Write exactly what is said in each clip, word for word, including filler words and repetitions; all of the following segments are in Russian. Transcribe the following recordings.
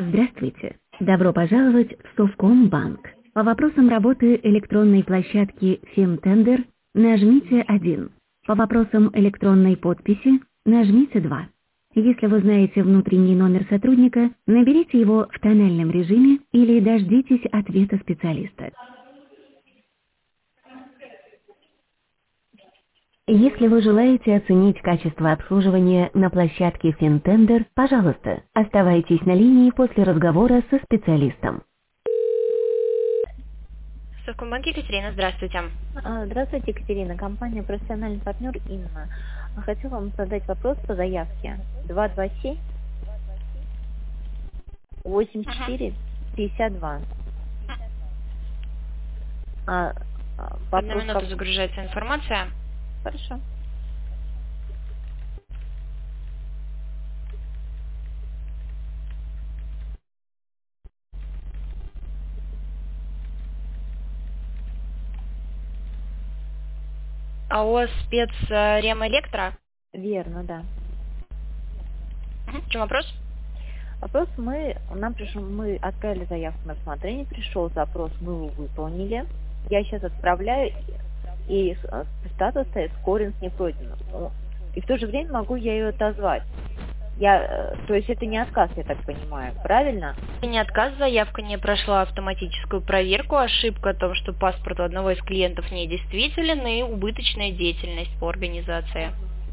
Здравствуйте. Добро пожаловать в Совкомбанк. По вопросам работы электронной площадки Финтендер нажмите один. По вопросам электронной подписи нажмите два. Если вы знаете внутренний номер сотрудника, наберите его в тональном режиме или дождитесь ответа специалиста. Если вы желаете оценить качество обслуживания на площадке Финтендер, пожалуйста, оставайтесь на линии после разговора со специалистом. В Совкомбанке Екатерина, здравствуйте. А, Здравствуйте, Екатерина. Компания «Профессиональный партнер» Инна. Хочу вам задать вопрос по заявке. два два семь восемь четыре пятьдесят два. А, а, Одну вопрос минуту как- загружается информация. Хорошо. АО «Спец э, Ремэлектро». Верно, да. Мгм. В чем вопрос? Вопрос мы, нам пришел, мы отправили заявку на рассмотрение, пришел запрос, мы его выполнили. Я сейчас отправляю, и э, статус стоит «Скоринг не пройден». И в то же время могу я ее отозвать. Я, э, то есть это не отказ, я так понимаю, правильно? Не отказ, заявка не прошла автоматическую проверку, ошибка о том, что паспорт у одного из клиентов недействителен и убыточная деятельность по организации.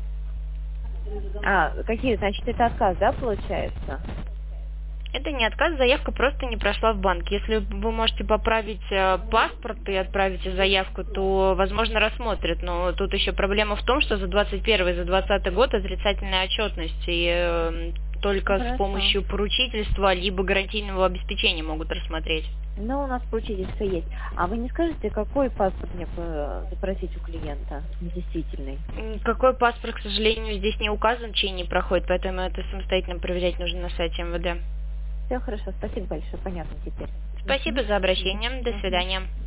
А, какие, значит, это отказ, да, получается? Это не отказ, заявка просто не прошла в банк. Если вы можете поправить э, паспорт и отправите заявку, то, возможно, рассмотрят. Но тут еще проблема в том, что за двадцать первый и за двадцатый год отрицательная отчетность. И э, только Хорошо. с помощью поручительства либо гарантийного обеспечения могут рассмотреть. Ну, у нас поручительство есть. А вы не скажете, какой паспорт мне э, запросить у клиента, недействительный? М, Какой паспорт, к сожалению, здесь не указан, чей не проходит, поэтому это самостоятельно проверять нужно на сайте эм вэ дэ. Все хорошо, спасибо большое, понятно теперь. Спасибо за обращение. До свидания.